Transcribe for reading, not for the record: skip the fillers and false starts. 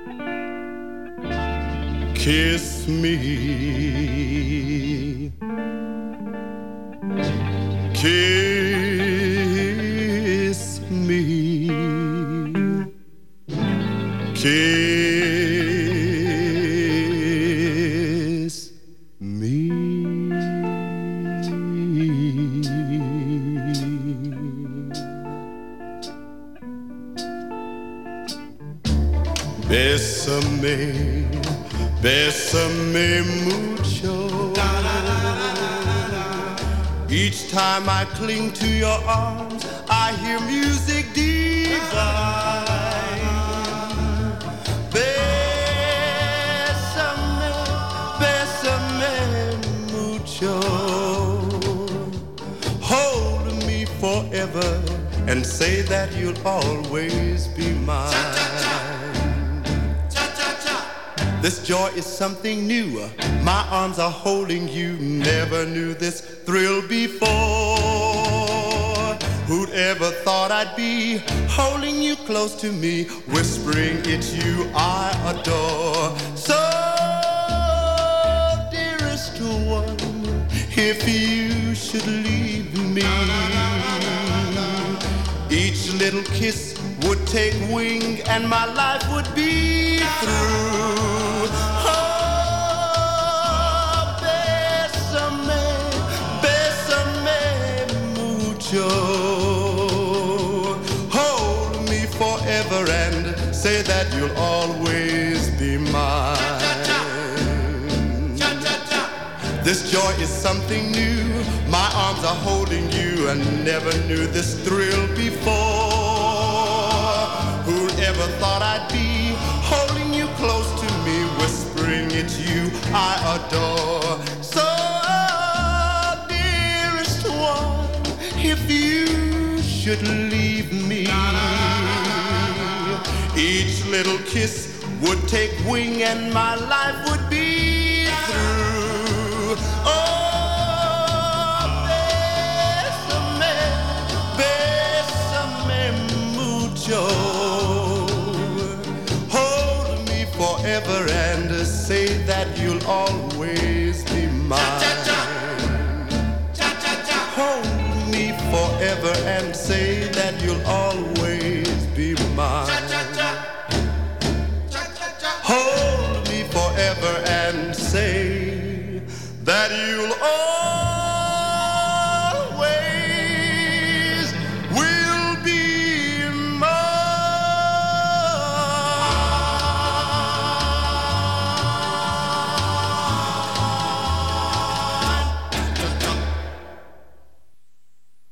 Kiss me, kiss me, kiss me. Bésame, bésame mucho. Each time I cling to your arms, I hear music divine. Bésame, bésame mucho. Hold me forever and say that you'll always be mine. This joy is something new. My arms are holding you. Never knew this thrill before. Who'd ever thought I'd be holding you close to me, whispering it's you I adore. So, dearest one, if you should leave me, each little kiss would take wing and my life would be through. Hold me forever and say that you'll always be mine. This joy is something new. My arms are holding you and never knew this thrill before. Who'd ever thought I'd be holding you close to me, whispering it's you I adore. So if you should leave me, each little kiss would take wing and my life would be through. Oh, bésame, bésame mucho. Hold me forever and say that you'll always be mine. Hold forever and say that you'll always